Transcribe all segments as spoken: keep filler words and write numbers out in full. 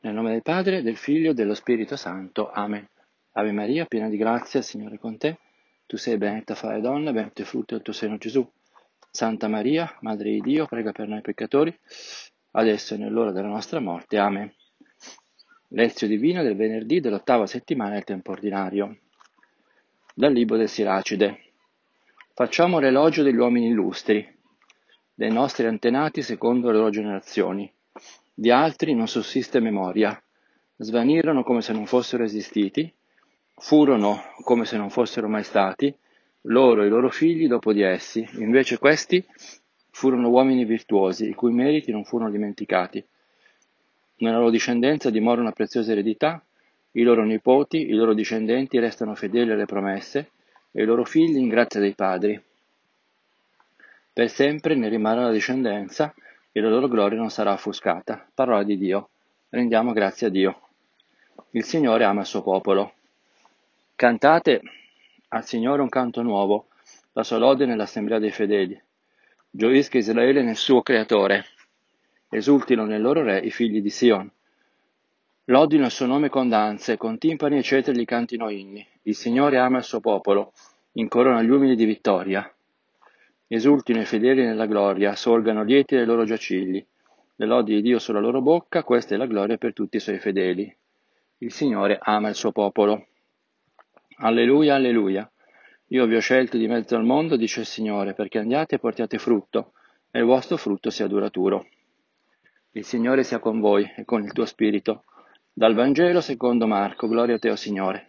Nel nome del Padre, del Figlio e dello Spirito Santo. Amen. Ave Maria, piena di grazia, il Signore è con te. Tu sei benedetta fra le donne, benedetto è il frutto del tuo seno, Gesù. Santa Maria, Madre di Dio, prega per noi peccatori, adesso e nell'ora della nostra morte. Amen. Lezio divino del venerdì dell'ottava settimana del tempo ordinario. Dal libro del Siracide. Facciamo l'elogio degli uomini illustri, dei nostri antenati secondo le loro generazioni. Di altri non sussiste memoria. Svanirono come se non fossero esistiti, furono come se non fossero mai stati, loro e i loro figli dopo di essi. Invece questi furono uomini virtuosi, i cui meriti non furono dimenticati. Nella loro discendenza dimora una preziosa eredità, i loro nipoti, i loro discendenti restano fedeli alle promesse, e i loro figli in grazia dei padri. Per sempre ne rimarrà la discendenza, e la loro gloria non sarà offuscata. Parola di Dio. Rendiamo grazie a Dio. Il Signore ama il suo popolo. Cantate al Signore un canto nuovo, la sua lode nell'assemblea dei fedeli. Gioisca Israele nel suo creatore. Esultino nel loro re i figli di Sion. Lodino il suo nome con danze, con timpani e cetri gli cantino inni. Il Signore ama il suo popolo, incorona gli umili di vittoria. Esultino i fedeli nella gloria, sorgano lieti dai loro giacigli. Le lodi di Dio sulla loro bocca, questa è la gloria per tutti i suoi fedeli. Il Signore ama il suo popolo. Alleluia, alleluia. Io vi ho scelto di mezzo al mondo, dice il Signore, perché andiate e portiate frutto, e il vostro frutto sia duraturo. Il Signore sia con voi e con il tuo spirito. Dal Vangelo secondo Marco, gloria a te, o Signore.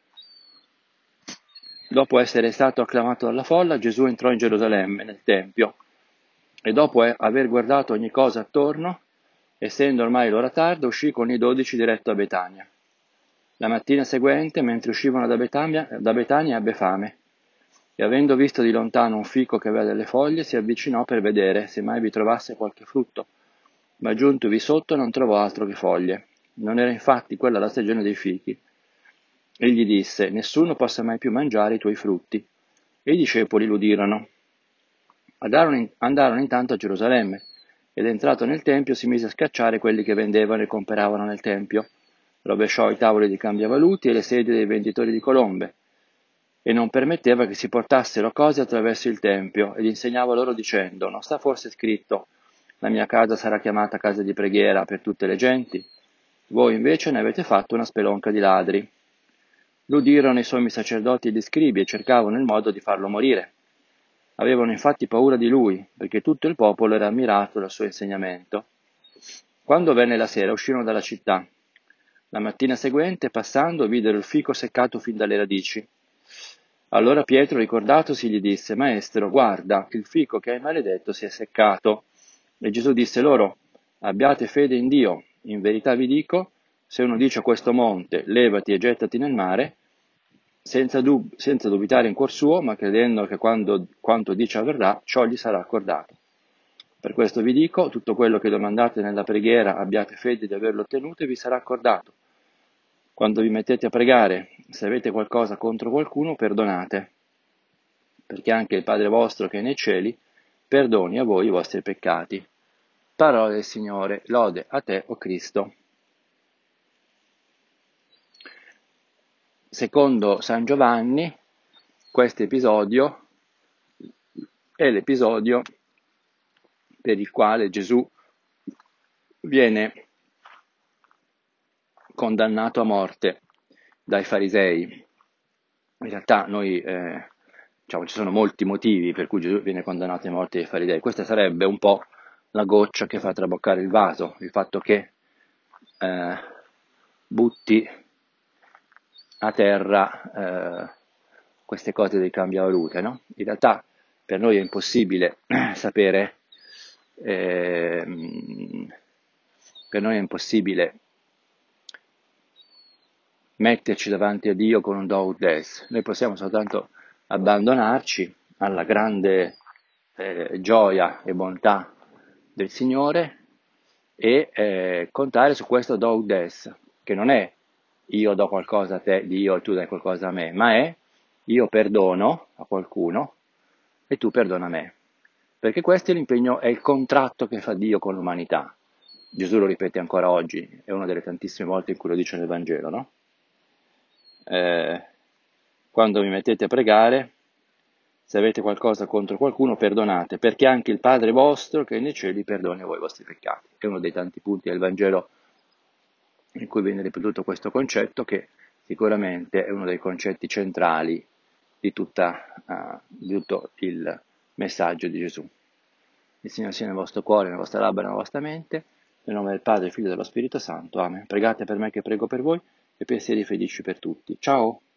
Dopo essere stato acclamato dalla folla, Gesù entrò in Gerusalemme, nel Tempio, e dopo aver guardato ogni cosa attorno, essendo ormai l'ora tarda, uscì con i dodici diretto a Betania. La mattina seguente, mentre uscivano da Betania, da Betania ebbe fame, e avendo visto di lontano un fico che aveva delle foglie, si avvicinò per vedere se mai vi trovasse qualche frutto, ma giuntovi sotto non trovò altro che foglie. Non era infatti quella la stagione dei fichi. Egli disse: nessuno possa mai più mangiare i tuoi frutti. E i discepoli l'udirono. Andarono, in, andarono intanto a Gerusalemme, ed entrato nel Tempio si mise a scacciare quelli che vendevano e comperavano nel Tempio. Rovesciò i tavoli di cambiavaluti e le sedie dei venditori di colombe, e non permetteva che si portassero cose attraverso il Tempio, ed insegnava loro dicendo: non sta forse scritto: la mia casa sarà chiamata casa di preghiera per tutte le genti? Voi invece ne avete fatto una spelonca di ladri. L'udirono i sommi sacerdoti e gli scribi e cercavano il modo di farlo morire. Avevano infatti paura di lui, perché tutto il popolo era ammirato dal suo insegnamento. Quando venne la sera, uscirono dalla città. La mattina seguente, passando, videro il fico seccato fin dalle radici. Allora Pietro, ricordatosi, gli disse: Maestro, guarda, il fico che hai maledetto si è seccato. E Gesù disse loro: abbiate fede in Dio. In verità vi dico, se uno dice a questo monte: levati e gettati nel mare, senza, dub- senza dubitare in cuor suo, ma credendo che quando, quanto dice avverrà, ciò gli sarà accordato. Per questo vi dico, tutto quello che domandate nella preghiera, abbiate fede di averlo ottenuto e vi sarà accordato. Quando vi mettete a pregare, se avete qualcosa contro qualcuno, perdonate, perché anche il Padre vostro che è nei cieli perdoni a voi i vostri peccati. Parola del Signore, lode a te, o Cristo. Secondo San Giovanni, questo episodio è l'episodio per il quale Gesù viene condannato a morte dai farisei. In realtà noi, eh, diciamo, ci sono molti motivi per cui Gesù viene condannato a morte dai farisei. Questa sarebbe un po' la goccia che fa traboccare il vaso, il fatto che eh, butti a terra eh, queste cose del cambiavalute, no? In realtà per noi è impossibile sapere, eh, per noi è impossibile metterci davanti a Dio con un do ut des. Noi possiamo soltanto abbandonarci alla grande eh, gioia e bontà del Signore e eh, contare su questo do ut des, che non è io do qualcosa a te, Dio, e tu dai qualcosa a me, ma è io perdono a qualcuno e tu perdona a me. Perché questo è l'impegno, è il contratto che fa Dio con l'umanità. Gesù lo ripete ancora oggi, è una delle tantissime volte in cui lo dice nel Vangelo, no? Eh, quando vi mettete a pregare, se avete qualcosa contro qualcuno, perdonate, perché anche il Padre vostro che è nei cieli perdona voi i vostri peccati. È uno dei tanti punti del Vangelo in cui viene ripetuto questo concetto, che sicuramente è uno dei concetti centrali di, tutta, uh, di tutto il messaggio di Gesù. Il Signore sia nel vostro cuore, nella vostra labbra e nella vostra mente, nel nome del Padre, del Figlio e dello Spirito Santo. Amen. Pregate per me che prego per voi e pensieri felici per tutti. Ciao!